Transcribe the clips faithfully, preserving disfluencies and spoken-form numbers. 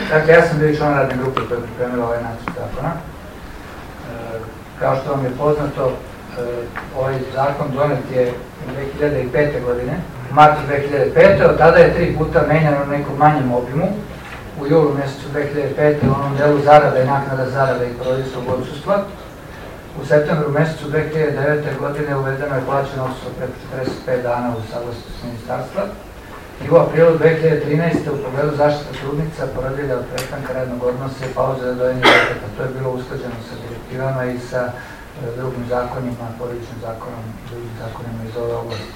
Dakle, ja sam bio član radne grupe koja je pripremila ovaj nacrt zakona. Kao što vam je poznato, ovaj zakon donet je dve hiljade pete. godine, u martu dve hiljade pete. Od tada je tri puta menjan u nekom manjem obimu. U julu mjesecu dve hiljade pete. u onom delu zarada i naknada zarada i porodiljskog odsustva. U septembru mjesecu dve hiljade devete. godine uvedeno je plaćeno odsustvo preko četrdeset pet dana u saglasnosti ministarstva. I u aprilu dve hiljade trinaeste. u pogledu zaštita trudnica, porodilja od prestanka radnog odnosa i pauze za dojenje deteta. To je bilo usklađeno sa direktivama i sa drugim zakonima, porodičnim zakonom i drugim zakonima iz ove oblasti.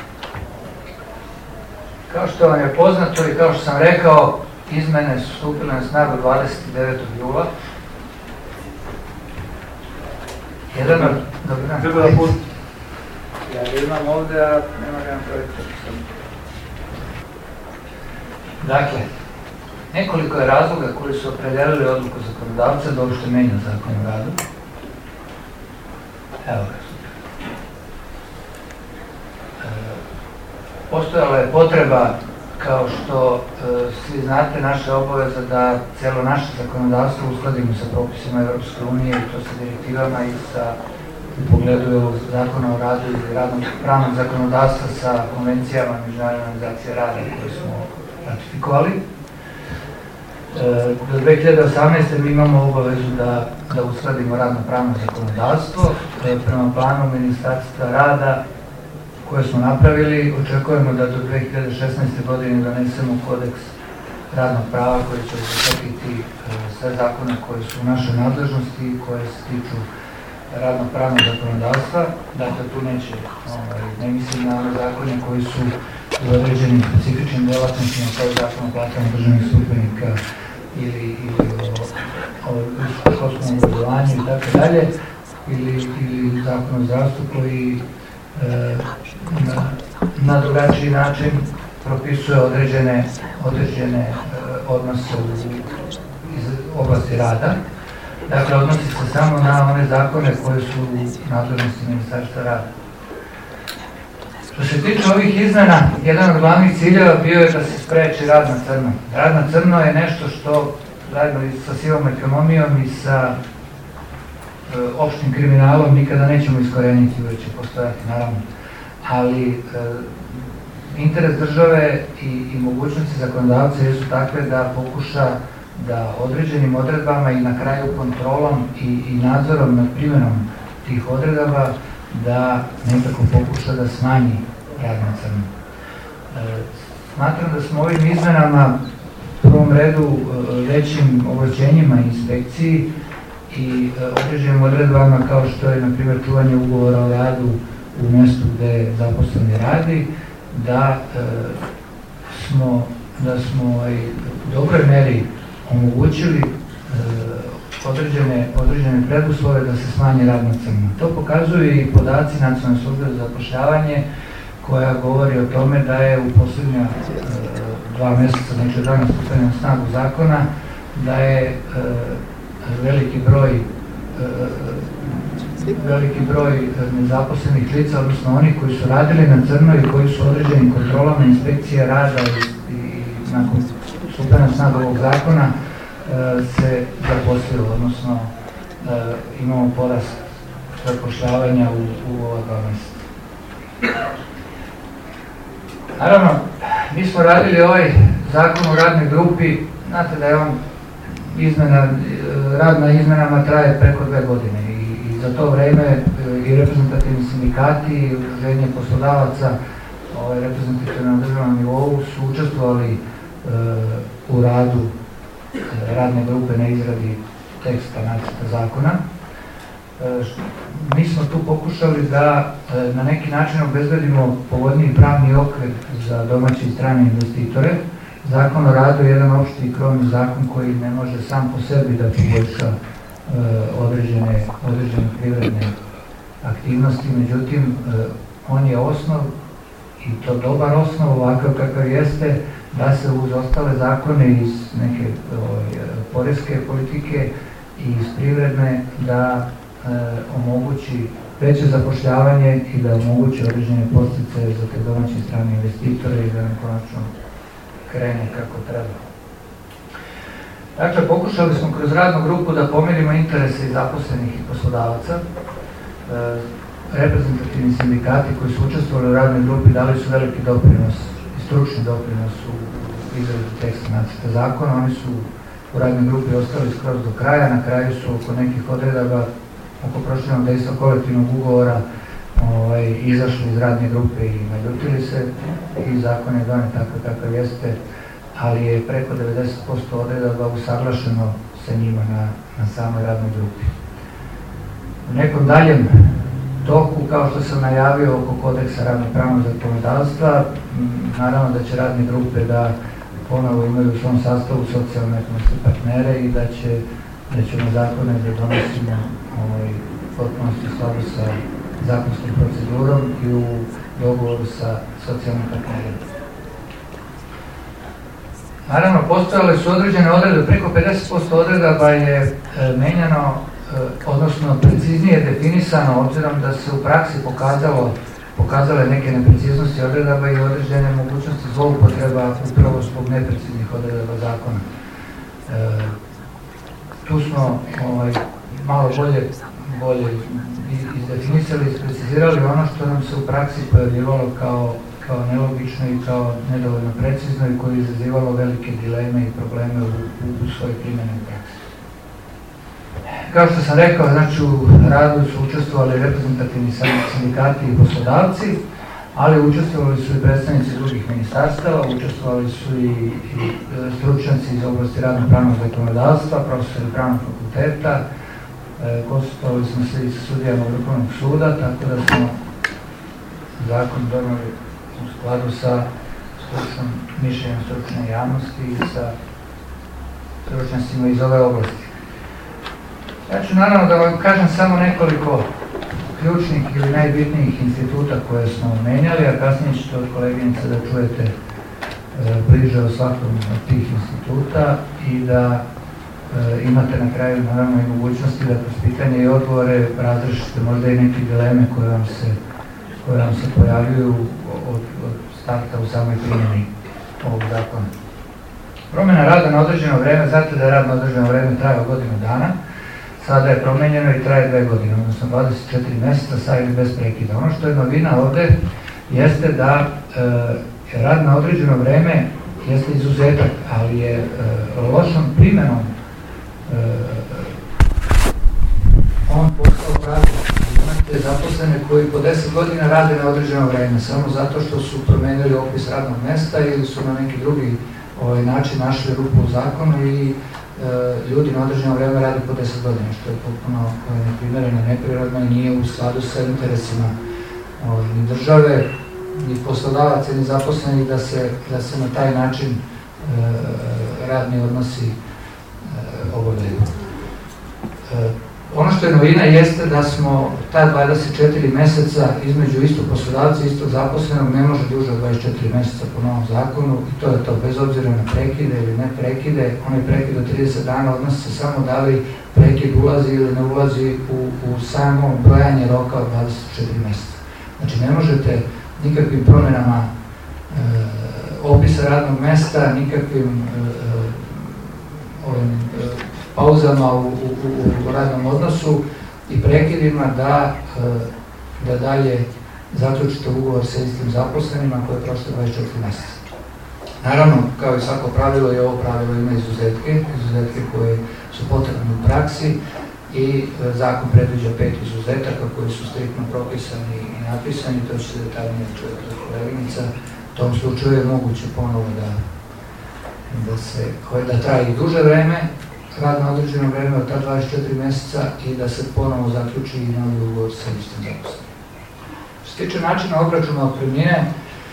Kao što vam je poznato i kao što sam rekao, izmene su stupile na snagu dvadeset devetog jula. Jedan od... Dobro, treba da pusti. Ja ga imam ovde, a nema ga nam projekta. Dakle, nekoliko je razloga koji su opredelili odluku zakonodavca da uopšte menja zakon o radu. Evo ga. E, postojala je potreba, kao što e, svi znate, naša obaveza da celo naše zakonodavstvo uskladimo sa propisima Evropske unije i to sa direktivama i sa u pogledu zakona o radu i radnog pravnog zakonodavstva sa konvencijama Međunarodne organizacije rada koje smo ratifikovali. Do dve hiljade osamnaeste. mi imamo obavezu da, da uskladimo radno-pravno zakonodavstvo. Prema planu Ministarstva rada koje smo napravili, očekujemo da do dve hiljade šesnaeste. godine donesemo kodeks radnog prava koji će obuhvatiti sve zakone koji su u našoj nadležnosti i koje se tiču radno-pravnog zakonodavstva. Dakle, tu neće, ne mislim na one zakone koji su u određenim specifičnim delatnostima, kao je zakon o platama državnih službenika ili, ili o, o školskom obrazovanju i tako dalje, ili, ili zakon o zdravstvu koji e, na, na drugačiji način propisuje određene, određene e, odnose u, iz oblasti rada. Dakle, odnosi se samo na one zakone koje su u nadležnosti Ministarstva rada. Što se tiče ovih izmena, jedan od glavnih ciljeva bio je da se spreči rad na crno. Rad na crno je nešto što, zajedno i sa sivom ekonomijom i sa e, opštim kriminalom, nikada nećemo iskoreniti, uvijek će postojati, naravno. Ali e, interes države i, i mogućnosti zakonodavca jesu takve da pokuša da određenim odredbama i na kraju kontrolom i, i nadzorom nad primjenom tih odredaba da nekako pokuša da smanji rad na crno. E, smatram da smo ovim izmenama u prvom redu većim ovlašćenjima inspekciji i e, određenim odredbama kao što je, na primjer, čuvanje ugovora o radu u mjestu gde zaposleni radi, da e, smo, da smo i u dobroj meri omogućili e, određene, određene preduslove da se smanji rad na crno. To pokazuju i podaci Nacionalne službe za zapošljavanje koja govori o tome da je u posljednja e, dva mjeseca, znači dana stupanja na snagu zakona, da je e, veliki broj e, veliki broj nezaposlenih lica, odnosno oni koji su radili na crno i koji su određenim kontrolama inspekcije rada i, i nakon stupanja na snagu ovog zakona e, se zaposlilo, odnosno e, imamo porast zapošljavanja u, u ova dva mjeseca. Naravno, mi smo radili ovaj zakon u radnoj grupi, znate da je on izmena, rad na izmenama traje preko dve godine i, i za to vreme i reprezentativni sindikati i udruženje poslodavaca ovaj, reprezentativno na državnom nivou su učestvovali e, u radu e, radne grupe na izradi teksta nacrta zakona. E, mi smo tu pokušali da e, na neki način obezbedimo povoljniji pravni okvir za domaće i strane investitore. Zakon o radu je jedan opšti i krovni zakon koji ne može sam po sebi da poboljša e, određene, određene privredne aktivnosti, međutim e, on je osnov i to dobar osnov ovakav kakav jeste da se uz ostale zakone iz neke o, poreske politike i iz privredne da e, omogući veće zapošljavanje i da omogući određene podsticaje za te domaće i strane investitore i da nam konačno krene kako treba. Dakle, pokušali smo kroz radnu grupu da pomirimo interese i zaposlenih i poslodavaca. E, reprezentativni sindikati koji su učestvovali u radnoj grupi dali su veliki doprinos i stručni doprinos u izradi teksta nacrta zakona. Oni su u radnoj grupi ostali skroz do kraja, na kraju su oko nekih odredaba oko proširenog dejstva kolektivnog ugovora ovaj, izašli iz radne grupe i naljutili se i zakon je donet tako kakav jeste, ali je preko devedeset posto odredaba usaglašeno sa njima na, na samoj radnoj grupi. U nekom daljem toku, kao što sam najavio oko kodeksa radno-pravnog zakonodavstva, naravno da će radne grupe da ponovo imaju u svom sastavu socijalno-ekonomske partnere i da će da ćemo zakone da donosimo ovaj, potpunosti u skladu sa zakonskom procedurom i u dogovoru sa socijalnim partnerima. Naravno, postojale su određene odredbe, preko pedeset posto odredaba je e, menjano, e, odnosno preciznije definisano, obzirom da se u praksi pokazalo, pokazale neke nepreciznosti odredaba i određene mogućnosti zloupotreba upravo zbog nepreciznih odredaba zakona. E, tu smo ovaj, malo bolje, bolje izdefinisali i precizirali ono što nam se u praksi pojavljivalo kao kao nelogično i kao nedovoljno precizno i koje je izazivalo velike dileme i probleme u, u, u svojoj primjeni praksi. Kao što sam rekao, znači u radu su učestvovali reprezentativni sindikati i poslodavci, ali učestvovali su i predstavnici drugih ministarstava, učestvovali su i, i stručnjaci iz oblasti radno-pravnog zakonodavstva, profesori pravnog fakulteta, e, konsultovali smo se i sa sudijama Vrhovnog suda, tako da smo zakon doneli u skladu sa stručnom mišljenjem stručne javnosti i sa stručnjacima iz ove oblasti. Ja ću naravno da vam kažem samo nekoliko ključnih ili najbitnijih instituta koje smo menjali, a kasnije ćete od koleginice da čujete e, bliže o svakom od tih instituta i da e, imate na kraju naravno i mogućnosti da kroz pitanje i odgovore razrešite možda i neke dileme koje vam se koje vam se pojavljuju od, od starta u samoj primjeni ovog zakona. Promjena rada na određeno vreme, znate da je rad na određeno vreme trajao godinu dana, sada je promenjeno i traje dve godine, odnosno dvadeset četiri mjeseca sa ili bez prekida. Ono što je novina ovde jeste da e, rad na određeno vreme jeste izuzetak, ali je e, lošom primjenom e, on postao pravilo. Imate zaposlene koji po deset godina rade na određeno vreme, samo zato što su promenili opis radnog mesta ili su na neki drugi ovaj, način našli rupu u zakonu i e, ljudi na određeno vreme radi po deset godina, što je potpuno neprimereno, neprirodno i nije u skladu sa interesima ovaj, ni države, ni poslodavaca, ni zaposlenih da se, da se na taj način e, radni odnosi e, obavljaju. E, Ono što je novina jeste da smo ta dvadeset četiri mjeseca između istog poslodavca i istog zaposlenog ne može duže od dvadeset četiri mjeseca po novom zakonu i to je to, bez obzira na prekide ili ne prekide. Onaj prekid od trideset dana odnosi se samo da li prekid ulazi ili ne ulazi u, u samo brojanje roka od dvadeset četiri mjeseca. Znači ne možete nikakvim promjenama e, opisa radnog mesta, nikakvim e, ovim e, pauzama u, u, u radnom odnosu i prekidima da, da dalje zaključite ugovor sa istim zaposlenima koje je prošlo dvadeset četiri mjeseca. Naravno, kao i svako pravilo, i ovo pravilo ima izuzetke, izuzetke koje su potrebne u praksi i zakon predviđa pet izuzetaka koji su striktno propisani i napisani, to će se detaljnije čujeti od koleginica. U tom slučaju je moguće ponovo da, da, se, da traje i duže vreme, rad na određeno vreme od ta dvadeset četiri mjeseca i da se ponovo zaključi i novi ugovor sa istim zaposlenim. Što se tiče načina obračuna otpremnine,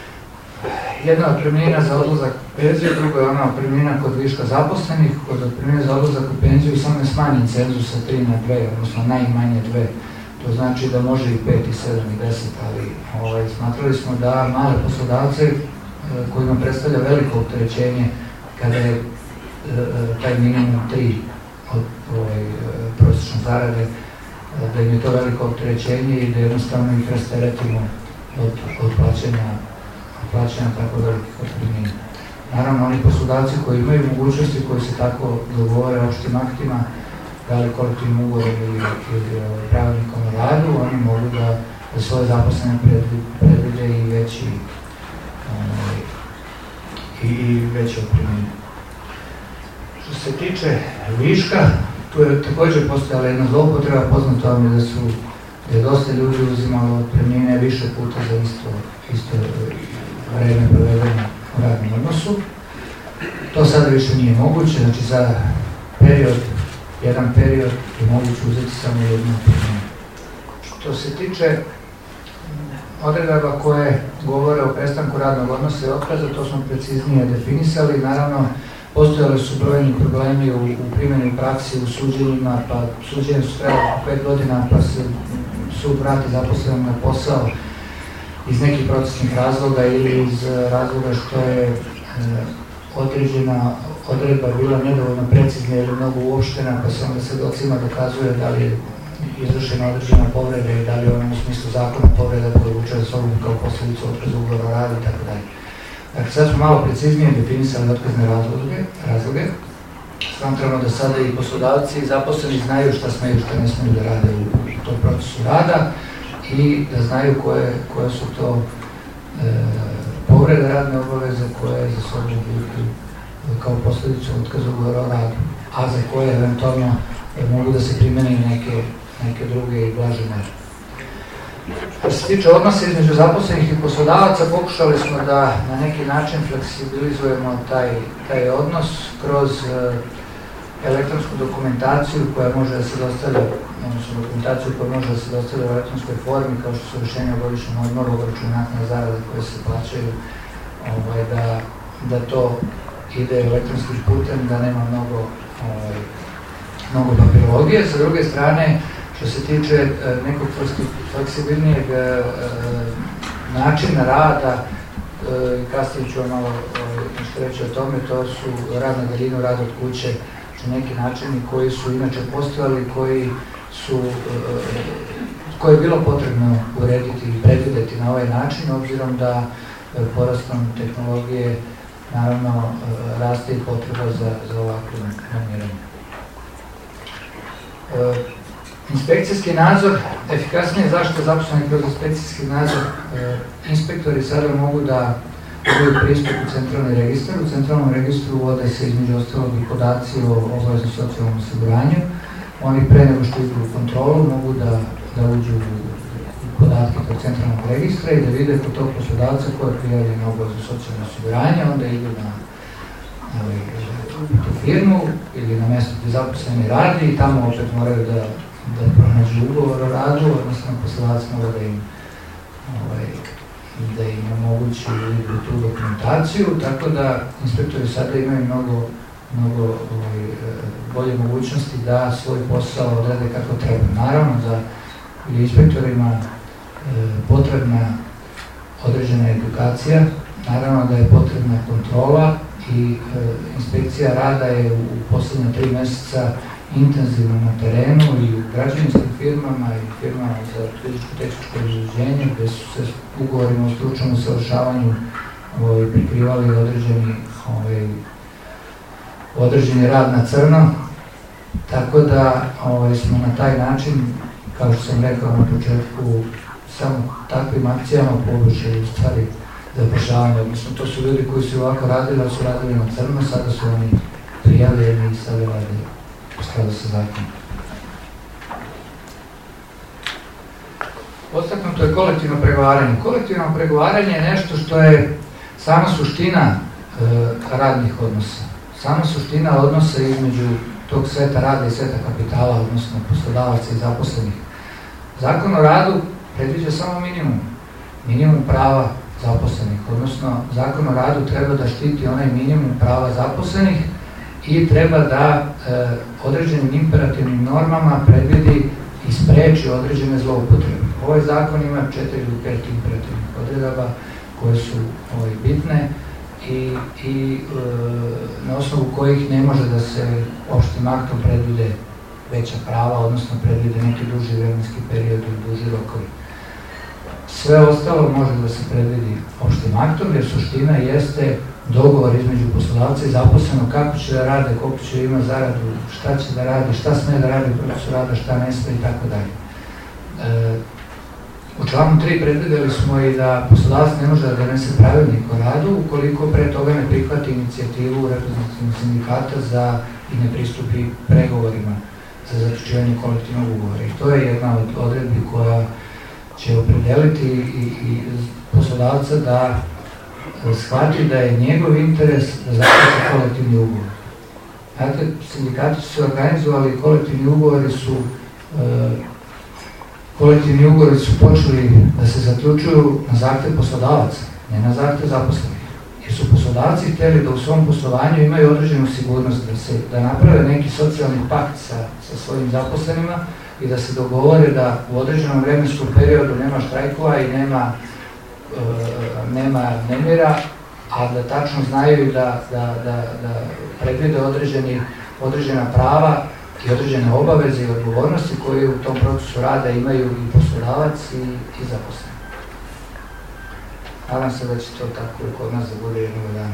jedna otpremnina za odlazak u penziju, druga je ona otpremnina kod viška zaposlenih, kod otpremnine za odlazak u penziju samo je smanjen cenzus sa tri na dve, odnosno najmanje dve. To znači da može i pet, i sedam, i deset, ali ovaj, smatrali smo da male poslodavce kojima predstavlja veliko opterećenje kada je taj minimum tri od ovaj, prosječne zarade, da im je to veliko opterećenje i da jednostavno ih rasteretimo od, od plaćanja, plaćanja tako velikih otpremnina. naravno oni poslodavci koji imaju mogućnosti, koji se tako dogovore opštim aktima, da li kolektivnim ugovorom ili, ili pravilnikom o radu, oni mogu da, da svoje zaposlene predvide i veći um, i, i veće otpremnine. Što se tiče viška, tu je također postojala jedna zloupotreba, poznato vam je da su da je dosta ljudi uzimalo otpremnine više puta za isto, isto vreme provedeno u radnom odnosu. To sada više nije moguće, znači za period, jedan period je moguće uzeti samo jednu otpremninu. Što se tiče odredaba koje govore o prestanku radnog odnosa i otkaza, to smo preciznije definisali. Naravno, postojali su brojni problemi u, u primjeni praksi, u suđenjima, pa suđenje su trajali po pet godina, pa se sud vrati zaposlenom na posao iz nekih procesnih razloga ili iz razloga što je e, određena odredba bila nedovoljno precizna ili mnogo uopštena, pa se onda svedocima dokazuje da li je izvršena određena povreda i da li ona u smislu zakona povreda koja vuče za sobom kao posljedicu otkaza ugovora o radu i tako dalje. Dakle, sad smo malo preciznije definisali otkazne razloge, razloge. Smatramo da sada i poslodavci i zaposleni znaju šta smeju i šta ne smeju da rade u, u tom procesu rada i da znaju koje, koje su to e, povrede radne obaveze koje za sobom vuku kao posljedicu otkaza ugovora o radu, a za koje eventualno mogu da se primene i neke, neke druge i blaže mere. Što se tiče odnosa između zaposlenih i poslodavaca, pokušali smo da na neki način fleksibilizujemo taj, taj odnos kroz uh, elektronsku dokumentaciju koja može da se dostavlja, odnosno dokumentaciju koja može da se dostavlja u elektronskoj formi, kao što su rješenja o godišnjem odmoru, obračun naknada zarada koje se plaćaju, ovaj, da, da to ide elektronskim putem, da nema mnogo, ovaj, mnogo papirologije. Sa druge strane, što se tiče e, nekog fleksibilnijeg e, načina rada, e, kasnije ću vam malo e, nešto reći o tome, to su rad na daljinu, rad od kuće, što neki načini koji su inače postojali, koji su, e, koje je bilo potrebno urediti i predvideti na ovaj način, obzirom da e, porastom tehnologije naravno e, raste i potreba za, za ovakvim normiranjem. E, Inspekcijski nadzor, efikasnije zaštita zaposlenih kroz inspekcijski nadzor. E, inspektori sada mogu da imaju pristup u centralni registar. U centralnom registru vode se između ostalog i podaci o obaveznom socijalnom osiguranju. Oni pre nego što idu u kontrolu mogu da, da uđu u podatke tog centralnog registra i da vide kod tog poslodavca koja je prijavljena obavezno socijalno osiguranje, onda idu na, na, na tu firmu ili na mjesto gdje zaposleni radi i tamo opet moraju da da pronađu ugovor o radu, odnosno poslodavac mora da im, ovaj, da im omogući tu dokumentaciju, tako da inspektori sada imaju mnogo, mnogo ovaj, bolje mogućnosti da svoj posao odrade kako treba. Naravno da je inspektorima e, potrebna određena edukacija, naravno da je potrebna kontrola i e, inspekcija rada je u, u posljednja tri mjeseca intenzivno na terenu i u građevinskim firmama i firmama za fizičko-tehničko izvođenje gdje su se ugovorima o stručnom usavršavanju ovaj, prikrivali određeni, ovaj, određeni rad na crno. Tako da ovaj, smo na taj način, kao što sam rekao na početku, samo takvim akcijama poboljšali u stvari zapošljavanje. Odnosno, to su ljudi koji su ovako radili, ali su radili na crno, sada su oni prijavljeni i sada radili u skladu sa zakonom. Podstaknuto je kolektivno pregovaranje. Kolektivno pregovaranje je nešto što je sama suština e, radnih odnosa. Sama suština odnosa između tog sveta rada i sveta kapitala, odnosno poslodavaca i zaposlenih. Zakon o radu predviđa samo minimum. Minimum prava zaposlenih, odnosno Zakon o radu treba da štiti onaj minimum prava zaposlenih i treba da e, određenim imperativnim normama predvidi i spreči određene zloupotrebe. Ovaj zakon ima četiri ili pet imperativnih odredaba koje su ovaj, bitne i, i e, na osnovu kojih ne može da se opštim aktom predvide veća prava, odnosno predvide neki duži vremenski period ili duži rokovi. Sve ostalo može da se predvidi opštim aktom, jer suština jeste dogovor između poslodavca i zaposlenog kako će da rade, koliko će ima zaradu, šta će da radi, šta sme da radi u procesu rada, šta ne sme i tako dalje. U članu tri predvideli smo i da poslodavac ne može da donese pravilnik o radu ukoliko pre toga ne prihvati inicijativu reprezentativnog sindikata za i ne pristupi pregovorima za zaključivanje kolektivnog ugovora. I to je jedna od odredbi koja će opredeliti i, i poslodavca da shvati da je njegov interes da zaključi kolektivni ugovor. Dakle, sindikati su se organizovali, kolektivni ugovori su e, kolektivni ugovori su počeli da se zaključuju na zahtev poslodavaca, ne na zahtev zaposlenih. Jer su poslodavci htjeli da u svom poslovanju imaju određenu sigurnost, da, se, da naprave neki socijalni pakt sa, sa svojim zaposlenima i da se dogovore da u određenom vremenskom periodu nema štrajkova i nema, e, nema nemira, a da tačno znaju da, da, da, da predvide određeni, određena prava i određene obaveze i odgovornosti koje u tom procesu rada imaju i poslodavac i, i zaposleni. Nadam se da će to tako i kod nas da bude jednog dana.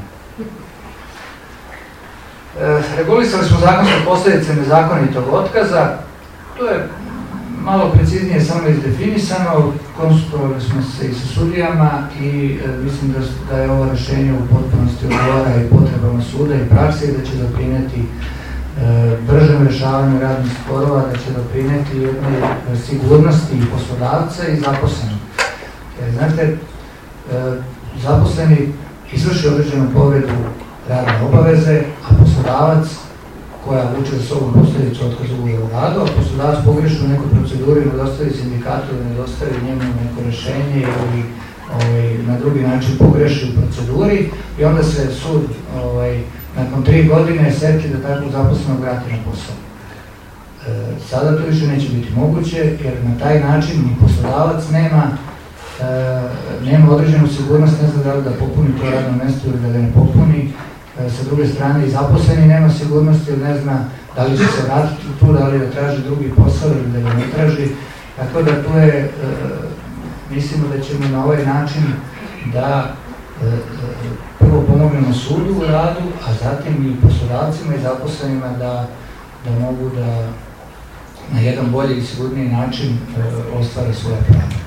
E, regulisali smo zakonske posljedice nezakonitog otkaza. To je malo preciznije samo izdefinisano, konsultovali smo se i sa sudijama i e, mislim da, da je ovo rešenje u potpunosti odgovara i potrebama suda i prakse i da će doprineti e, bržem rešavanju radnih sporova, da će doprineti jednoj sigurnosti i poslodavca i zaposlenih. Jer, znate, e, zaposleni izvrši određenu povredu radne obaveze, a poslodavac koja vuče za sobom posljedicu otkaza ugovora o radu, a poslodavac pogreši u nekoj proceduri, ne dostavi sindikatu ili ne dostavi njemu neko rešenje ili ovaj, na drugi način pogreši u proceduri i onda se sud ovaj, nakon tri godine seti da takvog zaposlenog vrati na posao. E, sada to više neće biti moguće jer na taj način ni poslodavac nema, e, nema određenu sigurnost, ne zna da li da popuni to radno mesto ili da ga ne popuni. Sa druge strane i zaposleni nema sigurnosti jer ne zna da li će se vratiti tu, da li da traži drugi posao ili da ga ne traži. Tako da tu je, e, mislimo da ćemo na ovaj način da e, prvo pomognemo sudu u radu, a zatim i poslodavcima i zaposlenima da, da mogu da na jedan bolji i sigurniji način e, ostvare svoje prava.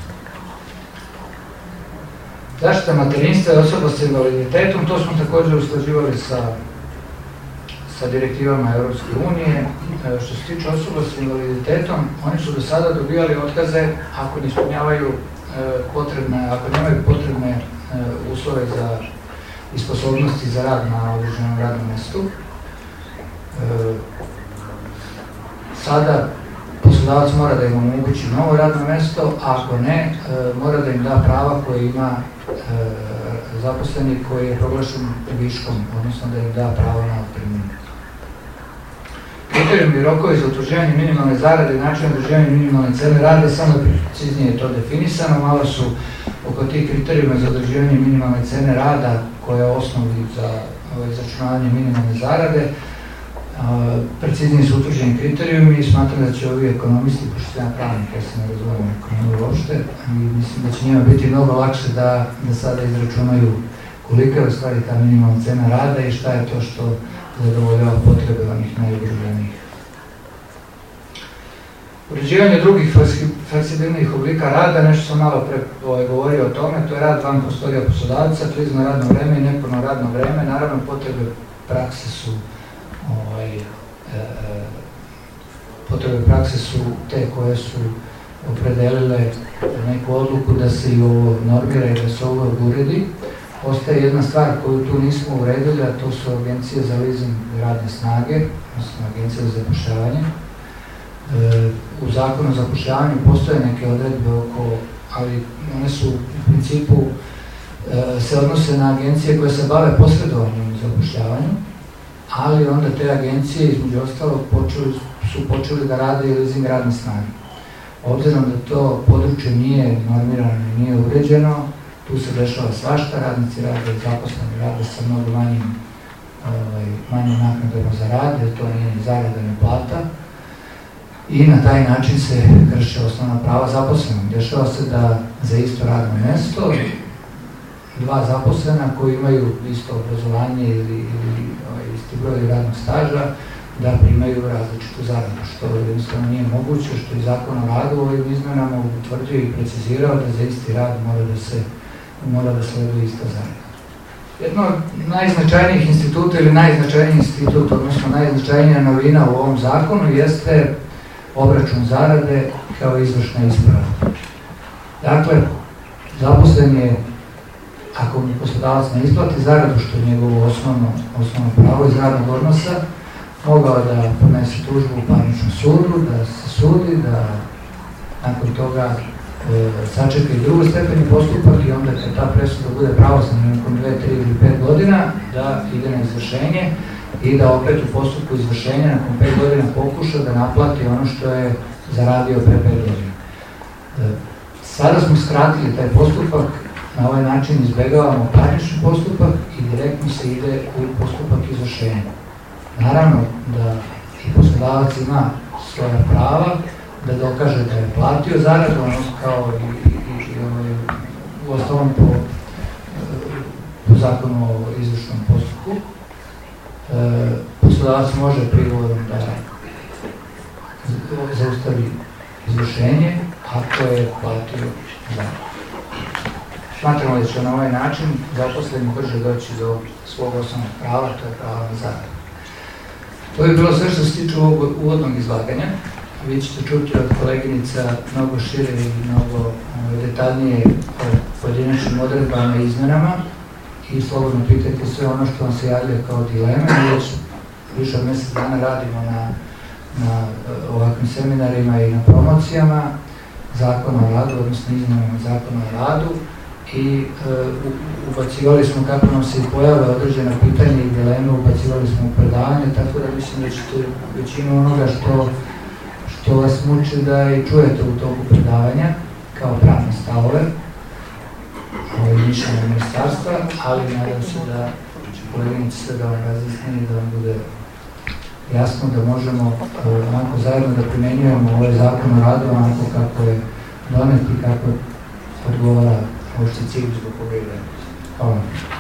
Zaštita materinstva i osoba sa invaliditetom, to smo također usklađivali sa, sa direktivama Europske unije. Što se tiče osoba sa invaliditetom, oni su do sada dobijali otkaze ako ne ispunjavaju potrebne, ako nemaju potrebne uslove za i sposobnosti za rad na određenom radnom mjestu. Sada poslodavac mora da im omogući novo radno mjesto, a ako ne, mora da im da prava koje ima zaposleni koji je proglašen viškom, odnosno da im da pravo na otpremninu. Kriterijumi i rokovi za utvrđivanje minimalne zarade i način određivanja minimalne cene rada, samo preciznije je to definisano, malo su oko tih kriterijuma za određivanje minimalne cene rada koja je osnovi za izračunavanje minimalne zarade. Preciznije su utvrđeni kriterijumi i smatram da će ovi ekonomisti, pošto ja pravnik, ja se ne razumijem ekonomiju uopšte, i mislim da će njima biti mnogo lakše da, da sada izračunaju kolika je u stvari ta minimalna cena rada i šta je to što zadovoljava potrebe onih najugroženijih. Uređivanje drugih fleksibilnih oblika rada, nešto sam malo pre ovaj, govorio o tome, to je rad van prostorija poslodavca, klizno radno vreme i nepuno radno vreme, naravno potrebe prakse su Ovaj, e, potrebe prakse su te koje su opredelile neku odluku da se i ovo normira i da se ovo uredi. Ostaje jedna stvar koju tu nismo uredili, a to su agencije za leasing radne snage, odnosno agencije za zapošljavanje. E, u zakonu o zapošljavanju postoje neke odredbe oko, ali one su u principu e, se odnose na agencije koje se bave posredovanjem u zapošljavanju, ali onda te agencije, između ostalog, počeli, su počeli da rade i leasing radne snage. Obzirom da to područje nije normirano i nije uređeno, tu se dešava svašta, radnici rade, zaposleni rade sa mnogo manjim, ovaj, manjim naknadama za rad, jer to nije ni zarada ni plata. I na taj način se krše osnovna prava zaposlenih. Dešava se da za isto radno mjesto dva zaposlena koji imaju isto obrazovanje ili, ili isti broj radnog staža da primaju različitu zaradu, što jednostavno nije moguće, što i Zakon o radu ovim izmenama utvrdio i precizirao da za isti rad mora da se mora da sleduje ista zarada. Jedno od najznačajnijih instituta ili najznačajniji institut, odnosno najznačajnija novina u ovom zakonu jeste obračun zarade kao izvršna isprava. Dakle, zaposlen je, ako mu poslodavac ne isplati zaradu, što je njegovo osnovno, osnovno pravo iz radnog odnosa, mogao da podnese tužbu u parničnom sudu, da se sudi, da nakon toga e, sačeka i drugostepeni postupak i onda kad ta presuda bude pravosnažna nakon dve, tri ili pet godina, da ide na izvršenje i da opet u postupku izvršenja nakon pet godina pokuša da naplati ono što je zaradio pre pet godina. E, sada smo skratili taj postupak, na ovaj način izbegavamo parnični postupak i direktno se ide u postupak izvršenja. Naravno da i poslodavac ima svoja prava da dokaže da je platio zaradu, ono kao i, i, i, i u osnovom po, po zakonu o izvršnom postupku. E, poslodavac može prigovorom da zaustavi izvršenje ako je platio zaradu. Smatramo da će na ovaj način zaposleni brže doći do svog osnovnog prava, to je pravo na zaradu. To je bilo sve što se tiče ovog uvodnog izlaganja. Vi ćete čuti od koleginica mnogo šire i mnogo detaljnije o pojedinačnim odredbama i izmenama i slobodno pitajte sve ono što vam se javlja kao dileme. Mi već više od mjesec dana radimo na, na ovakvim seminarima i na promocijama Zakona o radu, odnosno izmenama Zakona o radu i uh, ubacivali smo, kako nam se pojave određena pitanja i dileme, ubacivali smo u predavanje, tako da mislim da ćete većinu onoga što, što vas muči da i čujete u toku predavanja kao pravne stavove i mišljenja ministarstva, ali nadam se da će koleginice sve da vam razjasne i da vam bude jasno da možemo uh, onako zajedno da primenjujemo ovaj zakon o radu onako kako je donet i kako odgovara ovo što je cilj zbog koga ide. Hvala.